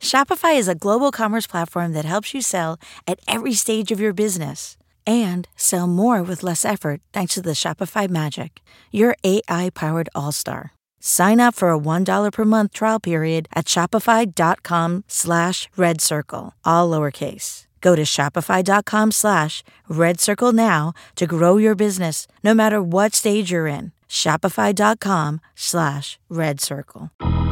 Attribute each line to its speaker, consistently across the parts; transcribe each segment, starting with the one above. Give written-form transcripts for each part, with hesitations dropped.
Speaker 1: Shopify is a global commerce platform that helps you sell at every stage of your business and sell more with less effort thanks to the Shopify Magic, your AI-powered all-star. Sign up for a $1 per month trial period at shopify.com/redcircle, all lowercase. Go to shopify.com/redcircle now to grow your business no matter what stage you're in. Shopify.com/redcircle.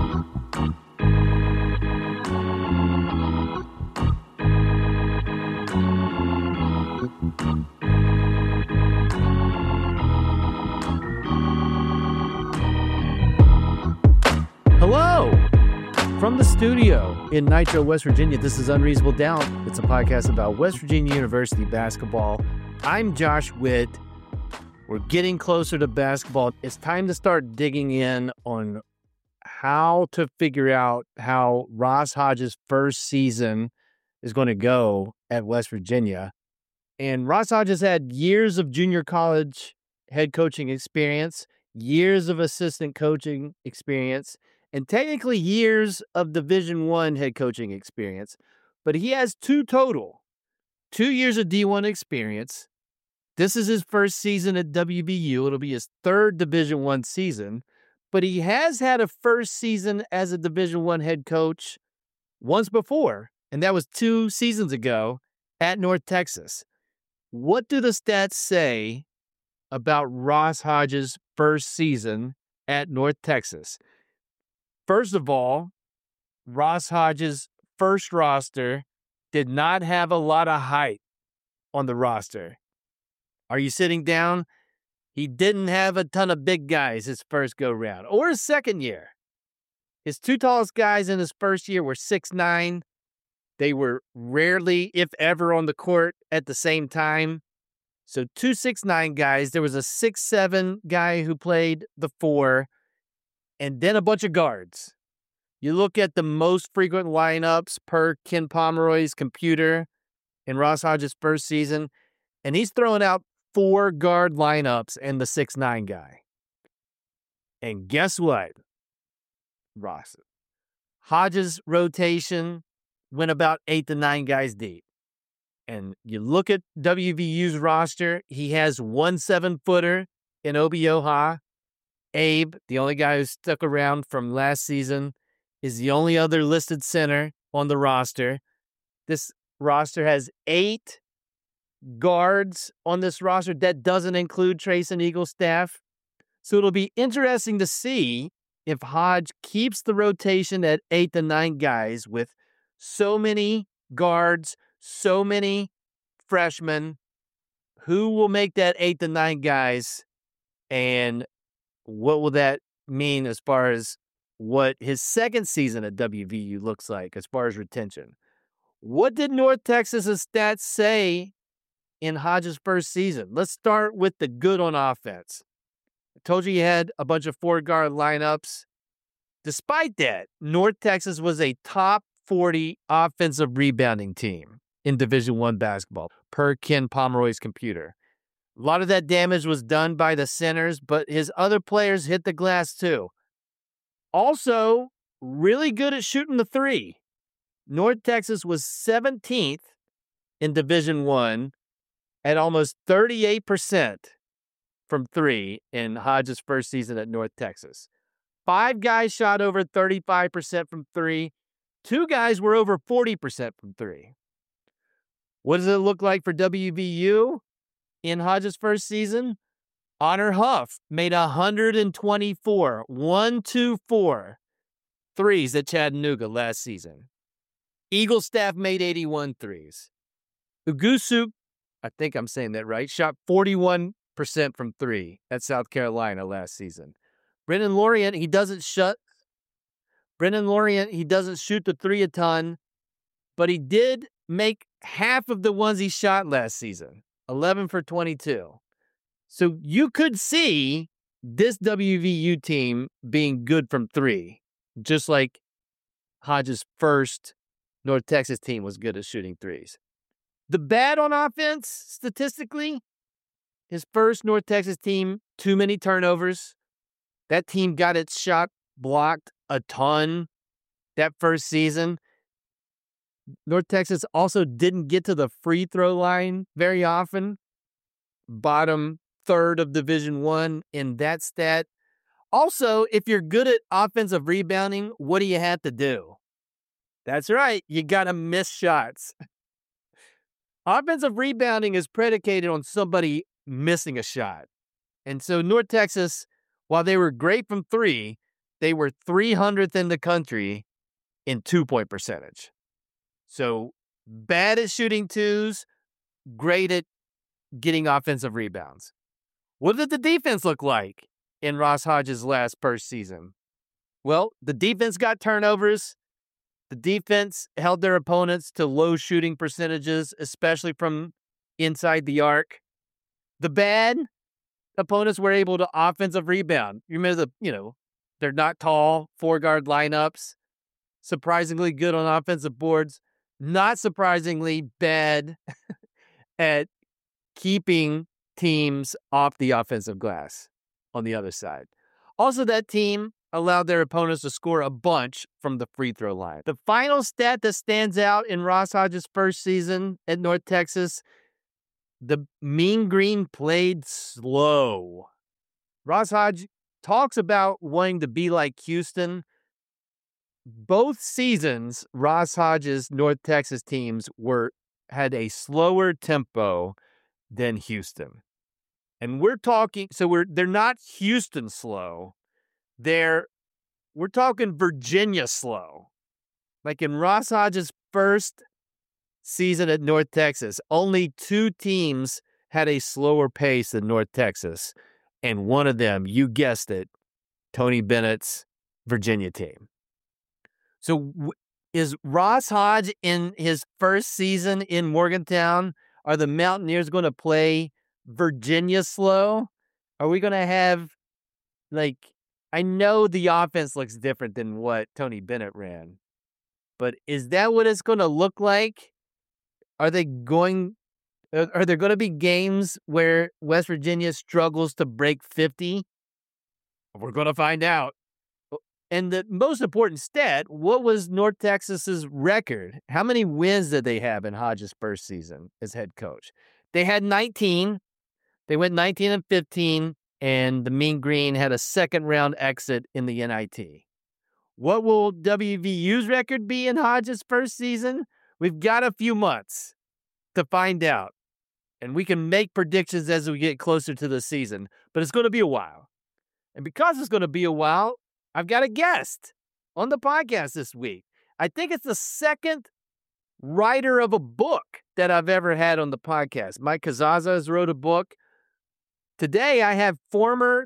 Speaker 2: Hello from the studio in Nitro, West Virginia. This is Unreasonable Doubt. It's a podcast about West Virginia University basketball. I'm Josh Witt. We're getting closer to basketball. It's time to start digging in on how to figure out how Ross Hodges' first season is going to go at West Virginia. And Ross Hodges had years of junior college head coaching experience, years of assistant coaching experience, and technically years of Division I head coaching experience. But he has two total, 2 years of D1 experience. This is his first season at WVU. It'll be his third Division I season. But he has had a first season as a Division I head coach once before, and that was 2 seasons ago at North Texas. What do the stats say about Ross Hodges' first season at North Texas? First of all, Ross Hodges' first roster did not have a lot of height on the roster. Are you sitting down? He didn't have a ton of big guys his first go-round or his second year. His 2 tallest guys in his first year were 6'9". They were rarely, if ever, on the court at the same time. So 2 6'9" guys. There was a 6'7" guy who played the 4, and then a bunch of guards. You look at the most frequent lineups per Ken Pomeroy's computer in Ross Hodges' first season, and he's throwing out 4 guard lineups and the 6'9" guy. And guess what, Ross? Hodges' rotation went about 8 to 9 guys deep. And you look at WVU's roster, he has 1 7-footer in Obi Oha. Abe, the only guy who stuck around from last season, is the only other listed center on the roster. This roster has 8 guards on this roster. That doesn't include Trayson Eaglestaff. So it'll be interesting to see if Hodge keeps the rotation at 8 to 9 guys with so many guards, so many freshmen. Who will make that 8 to 9 guys, and what will that mean as far as what his second season at WVU looks like as far as retention? What did North Texas' stats say in Hodges' first season? Let's start with the good on offense. I told you had a bunch of 4-guard lineups. Despite that, North Texas was a top 40 offensive rebounding team in Division I basketball per Ken Pomeroy's computer. A lot of that damage was done by the centers, but his other players hit the glass too. Also, really good at shooting the 3. North Texas was 17th in Division I at almost 38% from 3 in Hodges' first season at North Texas. 5 guys shot over 35% from 3. 2 guys were over 40% from 3. What does it look like for WVU in Hodges' first season? Honor Huff made 124 threes at Chattanooga last season. Eaglestaff made 81 threes. Ugusu, I think I'm saying that right, shot 41% from 3 at South Carolina last season. Brennan Lorient, he doesn't shoot the 3 a ton, but he did make half of the ones he shot last season, 11 for 22. So you could see this WVU team being good from 3, just like Hodges' first North Texas team was good at shooting 3s. The bad on offense, statistically, his first North Texas team, too many turnovers. That team got its shot blocked a ton that first season. North Texas also didn't get to the free throw line very often. Bottom third of Division I in that stat. Also, if you're good at offensive rebounding, what do you have to do? That's right. You got to miss shots. Offensive rebounding is predicated on somebody missing a shot. And so North Texas, while they were great from three, they were 300th in the country in 2-point percentage. So bad at shooting twos, great at getting offensive rebounds. What did the defense look like in Ross Hodges' last first season? Well, the defense got turnovers. The defense held their opponents to low shooting percentages, especially from inside the arc. The bad opponents were able to offensive rebound. You remember they're not tall, 4-guard lineups. Surprisingly good on offensive boards. Not surprisingly bad at keeping teams off the offensive glass on the other side. Also, that team allowed their opponents to score a bunch from the free throw line. The final stat that stands out in Ross Hodges' first season at North Texas, the Mean Green played slow. Ross Hodge talks about wanting to be like Houston. Both seasons, Ross Hodges' North Texas teams had a slower tempo than Houston. And we're talking, they're not Houston slow. We're talking Virginia slow. Like in Ross Hodges' first season at North Texas, only 2 teams had a slower pace than North Texas. And one of them, you guessed it, Tony Bennett's Virginia team. So is Ross Hodge in his first season in Morgantown? Are the Mountaineers going to play Virginia slow? Are we going to have, I know the offense looks different than what Tony Bennett ran, but is that what it's going to look like? Are there going to be games where West Virginia struggles to break 50? We're going to find out. And the most important stat, what was North Texas's record? How many wins did they have in Hodges' first season as head coach? They had 19. They went 19-15, and the Mean Green had a second-round exit in the NIT. What will WVU's record be in Hodges' first season? We've got a few months to find out, and we can make predictions as we get closer to the season, but it's going to be a while. And because it's going to be a while, I've got a guest on the podcast this week. I think it's the second writer of a book that I've ever had on the podcast. Mike Kazaza has wrote a book. Today, I have former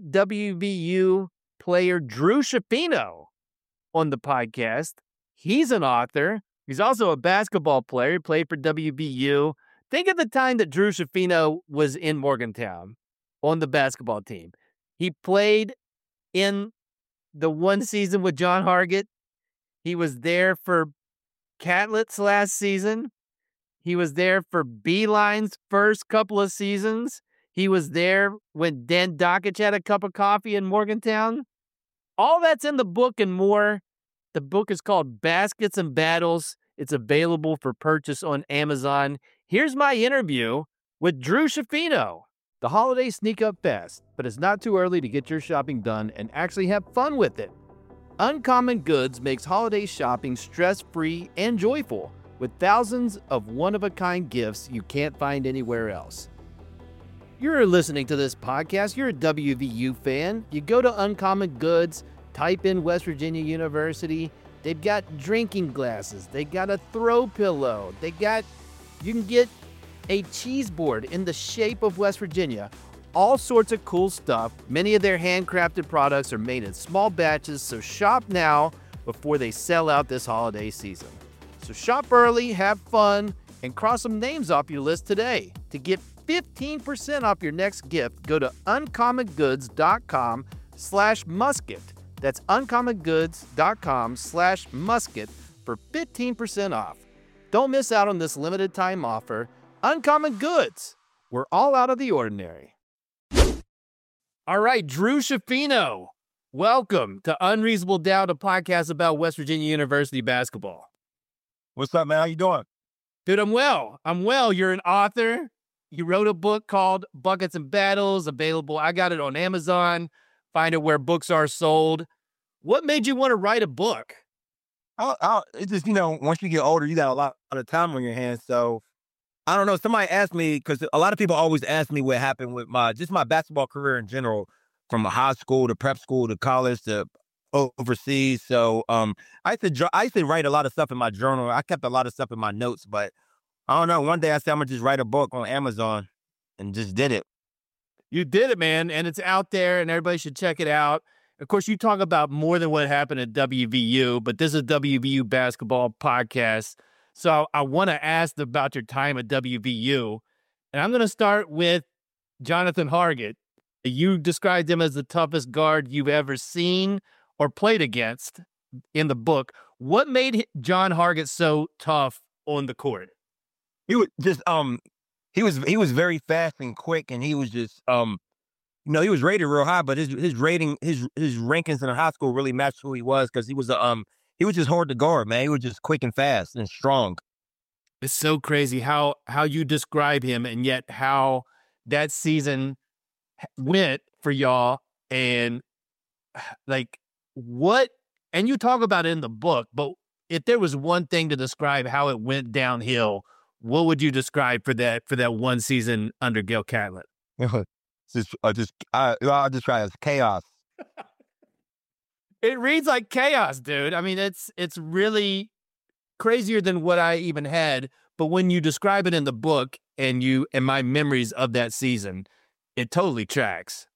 Speaker 2: WVU player Drew Schifino on the podcast. He's an author. He's also a basketball player. He played for WVU. Think of the time that Drew Schifino was in Morgantown on the basketball team. He played in the one season with John Hargett. He was there for Catlett's last season. He was there for Beeline's first couple of seasons. He was there when Dan Dockich had a cup of coffee in Morgantown. All that's in the book and more. The book is called Baskets and Battles. It's available for purchase on Amazon. Here's my interview with Drew Schifino. The holidays sneak up fast, but it's not too early to get your shopping done and actually have fun with it. Uncommon Goods makes holiday shopping stress-free and joyful, with thousands of one-of-a-kind gifts you can't find anywhere else. You're listening to this podcast, you're a WVU fan. You go to Uncommon Goods, type in West Virginia University. They've got drinking glasses. They got a throw pillow. You can get a cheese board in the shape of West Virginia. All sorts of cool stuff. Many of their handcrafted products are made in small batches, so shop now before they sell out this holiday season. So shop early, have fun, and cross some names off your list today. To get 15% off your next gift, go to uncommongoods.com/musket. That's uncommongoods.com/musket for 15% off. Don't miss out on this limited time offer. Uncommon Goods. We're all out of the ordinary. All right, Drew Schifino, welcome to Unreasonable Doubt, a podcast about West Virginia University basketball.
Speaker 3: What's up, man? How you doing?
Speaker 2: Dude, I'm well. You're an author. You wrote a book called Buckets and Battles, available. I got it on Amazon. Find it where books are sold. What made you want to write a book?
Speaker 3: It's just, once you get older, you got a lot of time on your hands. So I don't know. Somebody asked me, because a lot of people always ask me what happened with my basketball career in general, from high school to prep school to college to overseas. So I used to write a lot of stuff in my journal. I kept a lot of stuff in my notes, but I don't know. One day I said I'm gonna just write a book on Amazon, and just did it.
Speaker 2: You did it, man, and it's out there, and everybody should check it out. Of course, you talk about more than what happened at WVU, but this is a WVU basketball podcast. So I want to ask about your time at WVU, and I'm going to start with Jonathan Hargett. You described him as the toughest guard you've ever seen or played against in the book. What made John Hargett so tough on the court?
Speaker 3: He was just he was very fast and quick, and he was just he was rated real high, but his rankings in high school really matched who he was, because he was just hard to guard, man. He was just quick and fast and strong.
Speaker 2: It's so crazy how you describe him, and yet how that season went for y'all, and like what, and you talk about it in the book, but if there was one thing to describe how it went downhill, what would you describe for that one season under Gil Catlett?
Speaker 3: I'll describe it as chaos.
Speaker 2: It reads like chaos, dude. I mean, it's really crazier than what I even had. But when you describe it in the book and my memories of that season, it totally tracks.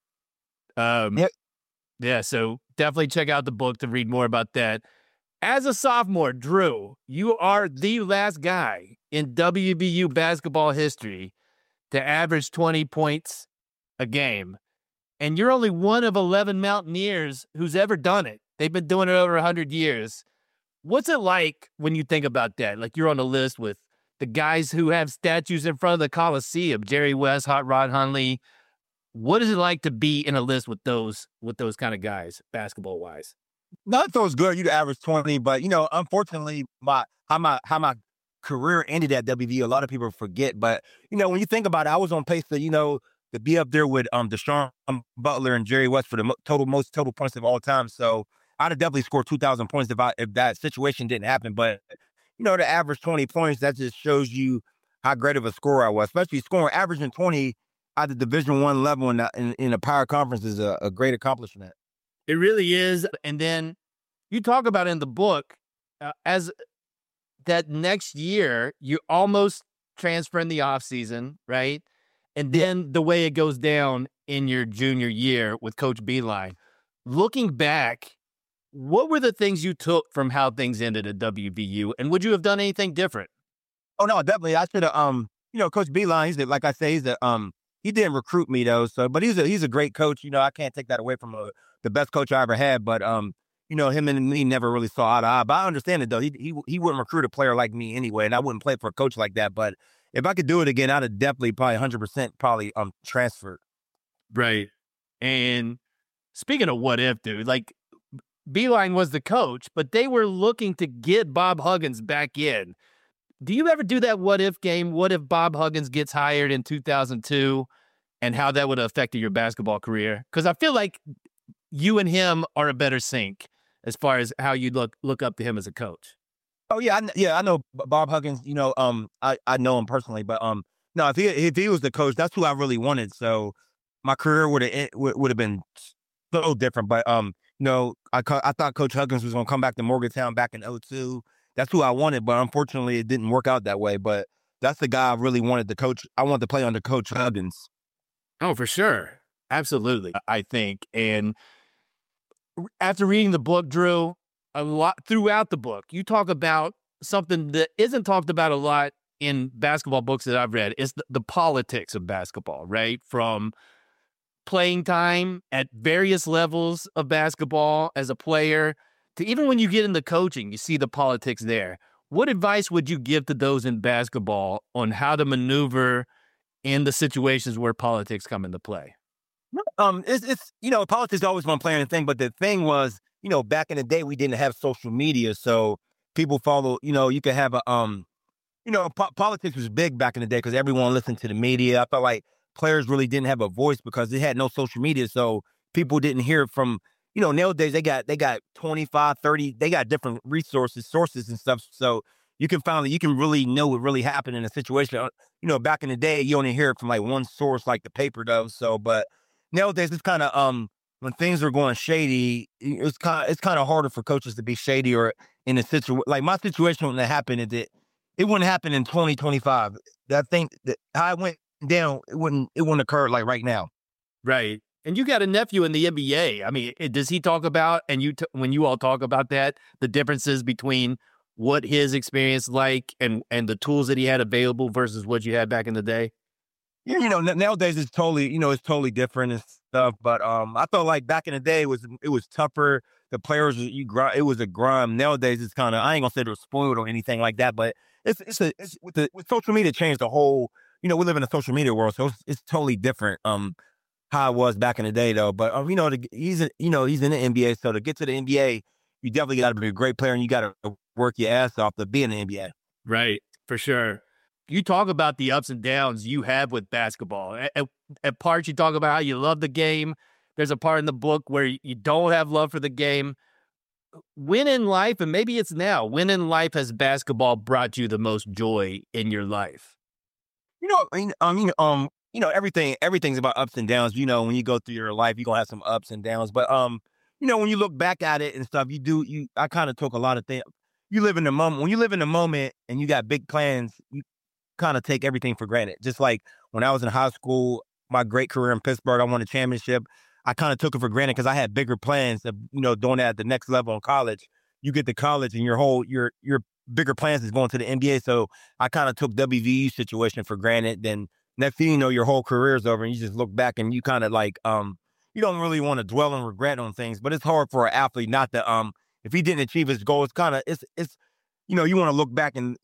Speaker 3: Yep.
Speaker 2: Yeah. So definitely check out the book to read more about that. As a sophomore, Drew, you are the last guy in WVU basketball history to average 20 points a game. And you're only one of 11 Mountaineers who's ever done it. They've been doing it over 100 years. What's it like when you think about that? Like, you're on the list with the guys who have statues in front of the Coliseum, Jerry West, Hot Rod Hundley. What is it like to be in a list with those kind of guys, basketball wise?
Speaker 3: Not feels good. You average 20, but unfortunately, how my career ended at WVU, a lot of people forget. But when you think about it, I was on pace to be up there with Deshaun Butler and Jerry West for the most total points of all time. So I'd have definitely scored 2,000 points if that situation didn't happen. But to average 20 points, that just shows you how great of a scorer I was. Especially averaging 20 at the Division I level in a power conference is a great accomplishment.
Speaker 2: It really is. And then you talk about in the book, as that next year, you almost transfer in the offseason, right? And then the way it goes down in your junior year with Coach Beilein. Looking back, what were the things you took from how things ended at WVU? And would you have done anything different?
Speaker 3: Oh, no, definitely. I should have, Coach Beilein, he didn't recruit me though. So, but he's a great coach. I can't take that away from the best coach I ever had. But, him and me never really saw eye to eye. But I understand it though. He wouldn't recruit a player like me anyway, and I wouldn't play for a coach like that. But if I could do it again, I'd have definitely probably 100% transferred.
Speaker 2: Right. And speaking of what if, dude, like Beilein was the coach, but they were looking to get Bob Huggins back in. Do you ever do that what if game? What if Bob Huggins gets hired in 2002, and how that would have affected your basketball career? Because I feel like you and him are a better sync as far as how you look up to him as a coach.
Speaker 3: Oh yeah, I know Bob Huggins. I know him personally, but no, if he was the coach, that's who I really wanted. So my career would have been so different. But I thought Coach Huggins was going to come back to Morgantown back in 2002. That's who I wanted, but unfortunately, it didn't work out that way. But that's the guy I really wanted to coach. I wanted to play under Coach Huggins.
Speaker 2: Oh, for sure, absolutely. I think, and after reading the book, Drew, a lot throughout the book, you talk about something that isn't talked about a lot in basketball books that I've read. Is the politics of basketball, right? From playing time at various levels of basketball as a player to even when you get into coaching, you see the politics there. What advice would you give to those in basketball on how to maneuver in the situations where politics come into play?
Speaker 3: It's politics always one player and thing, but the thing was, back in the day we didn't have social media, so people follow, you could have politics was big back in the day because everyone listened to the media. I felt like players really didn't have a voice because they had no social media. So people didn't hear from, nowadays they got 25, 30, they got different sources and stuff. So you can really know what really happened in a situation. Back in the day, you only hear it from like one source, like the paper does. So, but nowadays it's kind of, when things are going shady, it's kind of harder for coaches to be shady or in a situation like my situation when that happened. It wouldn't happen in 2025. I think that how it went down, it wouldn't occur like right now.
Speaker 2: Right. And you got a nephew in the NBA. I mean, does he talk about, and when you all talk about that, the differences between what his experience like and the tools that he had available versus what you had back in the day?
Speaker 3: Yeah, nowadays it's totally different and stuff. But I felt like back in the day it was tougher. The players, it was a grind. Nowadays it's kind of, I ain't gonna say they're spoiled or anything like that, but it's with social media changed the whole. We live in a social media world, so it's totally different. How it was back in the day though. But he's in the NBA, so to get to the NBA, you definitely got to be a great player and you got to work your ass off to be in the NBA.
Speaker 2: Right, for sure. You talk about the ups and downs you have with basketball. At parts, you talk about how you love the game. There's a part in the book where you don't have love for the game. When in life, and maybe it's now, when in life has basketball brought you the most joy in your life?
Speaker 3: Everything's about ups and downs. When you go through your life, you're gonna have some ups and downs. But when you look back at it and stuff, I kind of took a lot of things. You live in the moment. When you live in the moment and you got big plans, you kind of take everything for granted. Just like when I was in high school, my great career in Pittsburgh, I won a championship. I kind of took it for granted because I had bigger plans of, doing that at the next level in college. You get to college and your bigger plans is going to the NBA. So I kind of took WVU situation for granted. Then next thing you know, your whole career is over and you just look back and you kind of like, you don't really want to dwell and regret on things, but it's hard for an athlete not to, if he didn't achieve his goal, it's you want to look back and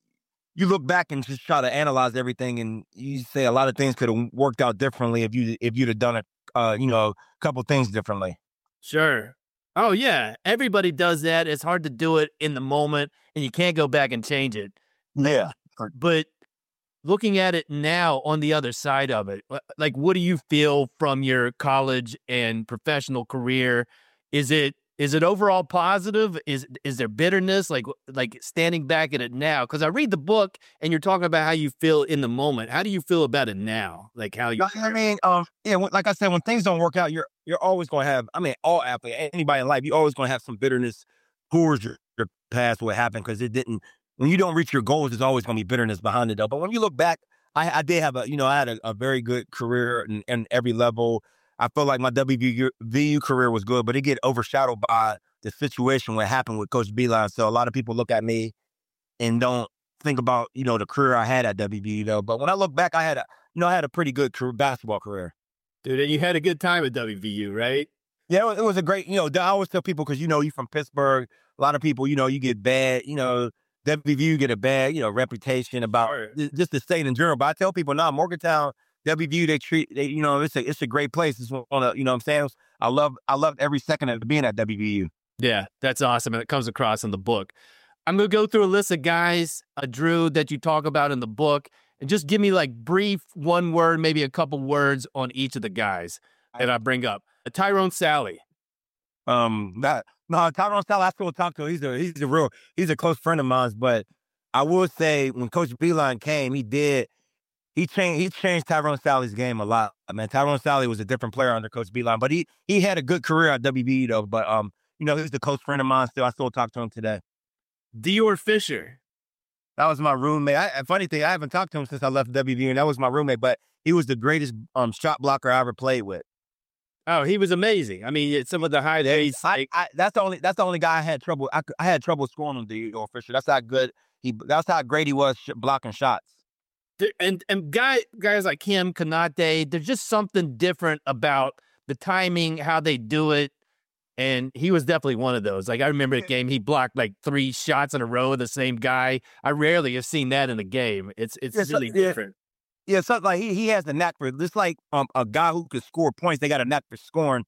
Speaker 3: just try to analyze everything. And you say a lot of things could have worked out differently if you'd have done a couple things differently.
Speaker 2: Sure. Oh yeah. Everybody does that. It's hard to do it in the moment and you can't go back and change it.
Speaker 3: Yeah.
Speaker 2: But looking at it now on the other side of it, like, what do you feel from your college and professional career? Is it overall positive? Is there bitterness? Like standing back at it now? Because I read the book and you're talking about how you feel in the moment. How do you feel about it now? Like how you?
Speaker 3: I mean, like I said, when things don't work out, you're always going to have. I mean, all athletes, anybody in life, you're always going to have some bitterness towards your past, what happened, because it didn't. When you don't reach your goals, there's always going to be bitterness behind it, though. But when you look back, I did have I had a very good career in every level. I felt like my WVU career was good, but it get overshadowed by the situation what happened with Coach Beilein. So a lot of people look at me and don't think about, the career I had at WVU though. But when I look back, I had a pretty good basketball career.
Speaker 2: Dude, and you had a good time at WVU, right?
Speaker 3: Yeah, it was a great, I always tell people, because, you from Pittsburgh, a lot of people, you get bad, WVU get a bad, reputation about just the state in general. But I tell people now, Morgantown, WVU, it's a great place. It's one of, what I'm saying? I loved every second of being at WVU.
Speaker 2: Yeah, that's awesome. And it comes across in the book. I'm going to go through a list of guys, Drew, that you talk about in the book, and just give me like brief one word, maybe a couple words on each of the guys that I bring up. Tyrone Sally.
Speaker 3: Tyrone Sally, I still talk to him. He's a close friend of mine. But I will say when Coach Beilein came, he changed Tyrone Sally's game a lot. I mean, Tyrone Sally was a different player under Coach Beilein, but he had a good career at WVU though. But he's a close friend of mine still. I still talk to him today.
Speaker 2: Dior Fisher.
Speaker 3: That was my roommate. Funny thing, I haven't talked to him since I left WVU, and that was my roommate. But he was the greatest shot blocker I ever played with.
Speaker 2: Oh, he was amazing. I mean, some of the highlights.
Speaker 3: That's the only guy I had trouble. I had trouble scoring on Dior Fisher. That's how great he was blocking shots.
Speaker 2: And guys like him, Konate, there's just something different about the timing, how they do it. And he was definitely one of those. Like, I remember a game, he blocked like 3 shots in a row of the same guy. I rarely have seen that in a game. It's really different.
Speaker 3: Yeah, something like he has the knack for it. Just like a guy who could score points, they got a knack for scoring.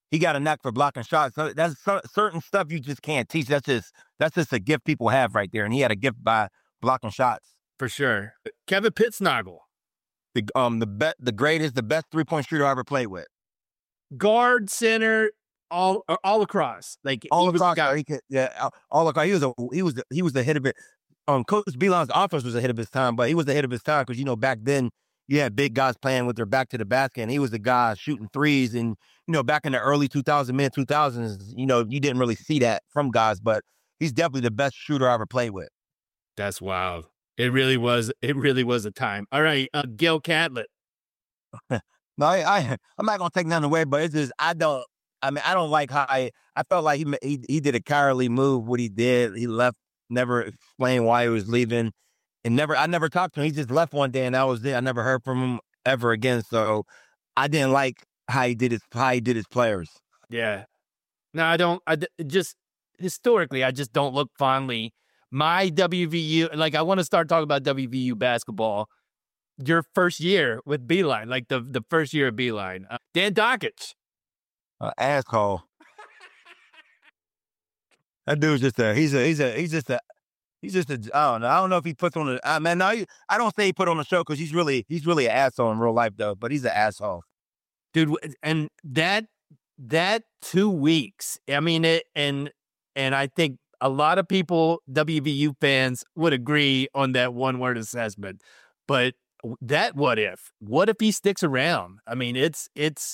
Speaker 3: he got a knack for blocking shots. So that's certain stuff you just can't teach. That's just a gift people have right there. And he had a gift by blocking shots.
Speaker 2: For sure. Kevin Pittsnogle.
Speaker 3: The greatest, the best 3-point shooter I ever played with.
Speaker 2: Guard, center, all across. Like
Speaker 3: all across. All across. He was the hit of it. Coach Beilein's offense was ahead of his time, but he was ahead of his time because, back then you had big guys playing with their back to the basket, and he was the guy shooting threes. And, back in the early 2000s, you didn't really see that from guys, but he's definitely the best shooter I ever played with.
Speaker 2: That's wild. It really was a time. All right, Gil Catlett.
Speaker 3: No, I'm not gonna take nothing away, but it's just I don't like how I felt like he did a cowardly move. What he did, he left, never explained why he was leaving, and I never talked to him. He just left one day, and that was it. I never heard from him ever again. So I didn't like how he did his players.
Speaker 2: Yeah, no, I don't. Just historically, I just don't look fondly. My WVU, I want to start talking about WVU basketball. Your first year with Beilein, the first year of Beilein. Dan Dakich.
Speaker 3: Asshole. That dude's just he's just a, I don't know if he puts on the, man, no, I don't say he put on the show because he's really an asshole in real life though, but he's an asshole.
Speaker 2: Dude, and that 2 weeks, I mean, and I think a lot of people, WVU fans, would agree on that one-word assessment, but that what if he sticks around? I mean, it's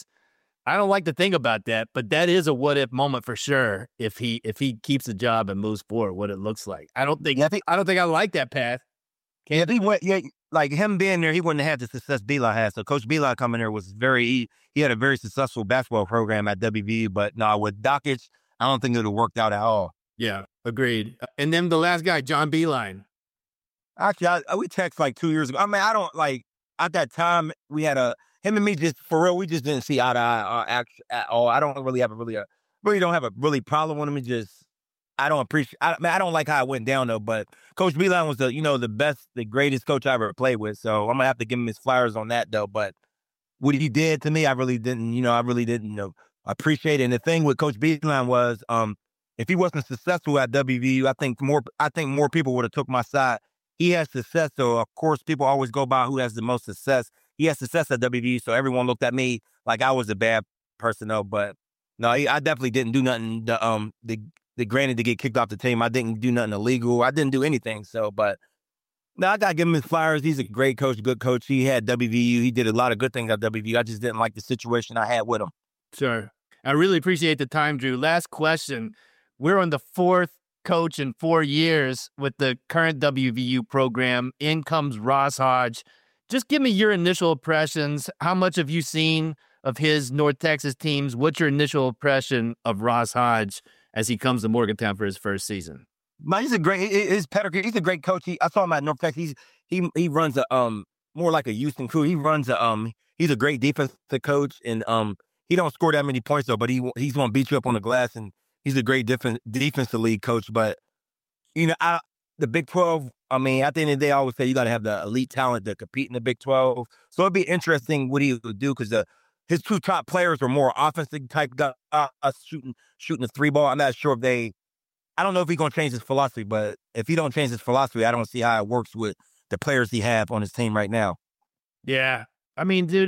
Speaker 2: I don't like to think about that, but that is a what if moment for sure. If he keeps the job and moves forward, what it looks like. I don't think I like that path.
Speaker 3: If he went, like him being there, he wouldn't have had the success Beilein had. So Coach Beilein coming there was he had a very successful basketball program at WVU, but no, with Dakich, I don't think it would have worked out at all.
Speaker 2: Yeah, agreed. And then the last guy, John Beilein.
Speaker 3: Actually, we texted like 2 years ago. I mean, I don't at that time we had him and me just for real. We just didn't see eye to eye at all. I don't really have don't have a problem with him. I don't appreciate. I don't like how it went down though. But Coach Beilein was the best, the greatest coach I ever played with. So I'm gonna have to give him his flowers on that though. But what he did to me, I really didn't. I really didn't appreciate it. And the thing with Coach Beilein was, if he wasn't successful at WVU, I think more people would have took my side. He has success, so of course people always go by who has the most success. He has success at WVU, so everyone looked at me like I was a bad person, though. But no, I definitely didn't do nothing. Granted to get kicked off the team, I didn't do nothing illegal. I didn't do anything. So, but no, I gotta give him his flowers. He's a great coach, good coach. He had WVU. He did a lot of good things at WVU. I just didn't like the situation I had with him.
Speaker 2: Sure, I really appreciate the time, Drew. Last question. We're on the 4th coach in 4 years with the current WVU program. In comes Ross Hodge. Just give me your initial impressions. How much have you seen of his North Texas teams? What's your initial impression of Ross Hodge as he comes to Morgantown for his first season?
Speaker 3: Man, he's a great coach. I saw him at North Texas. He runs a more like a Houston crew. He runs he's a great defensive coach, and he don't score that many points though, but he's gonna beat you up on the glass, and he's a great defensive league coach. But the Big 12, I mean, at the end of the day, I always say you got to have the elite talent to compete in the Big 12. So it'd be interesting what he would do because his 2 top players were more offensive type guys, shooting the 3 ball. I'm not sure I don't know if he's going to change his philosophy, but if he don't change his philosophy, I don't see how it works with the players he have on his team right now.
Speaker 2: Yeah. I mean, dude,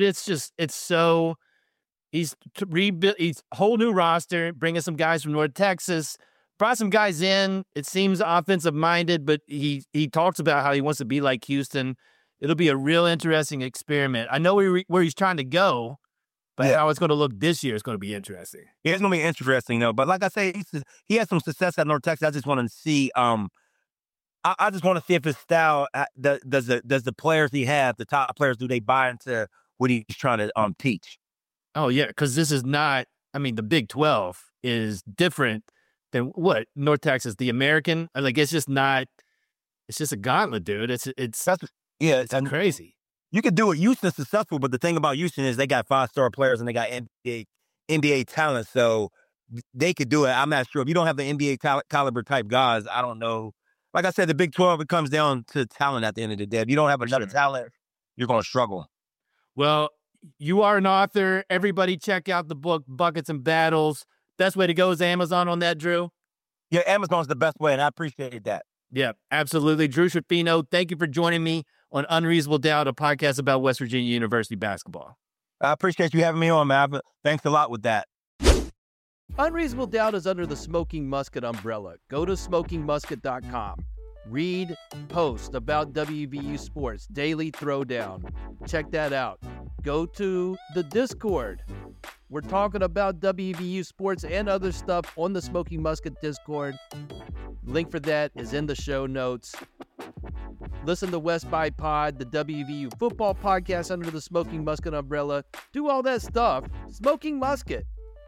Speaker 2: he's rebuilt, he's a whole new roster, bringing some guys from North Texas. Brought some guys in. It seems offensive-minded, but he talks about how he wants to be like Houston. It'll be a real interesting experiment. I know where he's trying to go, but how it's going to look this year is going to be interesting.
Speaker 3: Yeah, it's going to be interesting, though. But like I say, he has some success at North Texas. I just want to see I just want to see if his style, does the players he has, the top players, do they buy into what he's trying to teach?
Speaker 2: Oh, yeah, because this is not, I mean, the Big 12 is different than what? North Texas, the American? It's just not, it's just a gauntlet, dude. It's crazy.
Speaker 3: You could do it. Houston's successful, but the thing about Houston is they got 5-star players and they got NBA talent, so they could do it. I'm not sure. If you don't have the NBA caliber type guys, I don't know. Like I said, the Big 12, it comes down to talent at the end of the day. If you don't have another talent, you're going to struggle.
Speaker 2: Well, You are an author. Everybody check out the book, Buckets and Battles. Best way to go is Amazon on that, Drew?
Speaker 3: Yeah, Amazon's the best way, and I appreciate that.
Speaker 2: Yeah, absolutely. Drew Schifino, thank you for joining me on Unreasonable Doubt, a podcast about West Virginia University basketball.
Speaker 3: I appreciate you having me on, man. Thanks a lot with that.
Speaker 2: Unreasonable Doubt is under the Smoking Musket umbrella. Go to smokingmusket.com. Read posts about WVU sports, Daily Throwdown. Check that out. Go to the Discord. We're talking about WVU sports and other stuff on the Smoking Musket Discord. Link for that is in the show notes. Listen to West by Pod, the WVU football podcast under the Smoking Musket umbrella. Do all that stuff. Smoking Musket.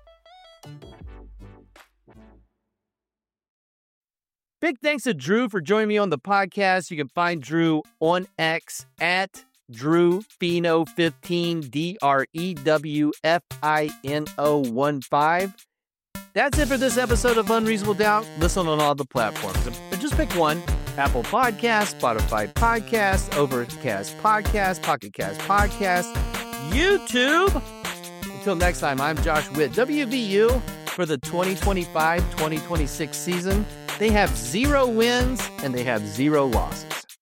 Speaker 2: Big thanks to Drew for joining me on the podcast. You can find Drew on X at DrewFino15, DrewFino15. That's it for this episode of Unreasonable Doubt. Listen on all the platforms. But just pick one. Apple Podcasts, Spotify Podcasts, Overcast Podcasts, Pocket Cast Podcasts, YouTube. Until next time, I'm Josh Witt. WVU for the 2025-2026 season. They have 0 wins and they have 0 losses.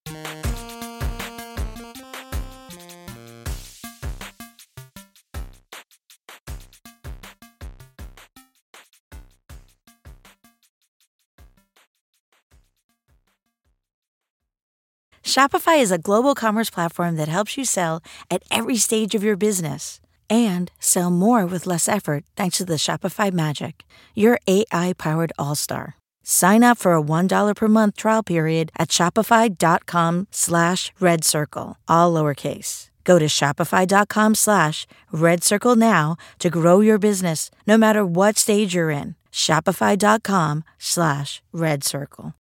Speaker 1: Shopify is a global commerce platform that helps you sell at every stage of your business and sell more with less effort thanks to the Shopify Magic, your AI-powered all-star. Sign up for a $1 per month trial period at shopify.com/redcircle, all lowercase. Go to shopify.com/redcircle now to grow your business no matter what stage you're in. Shopify.com/redcircle.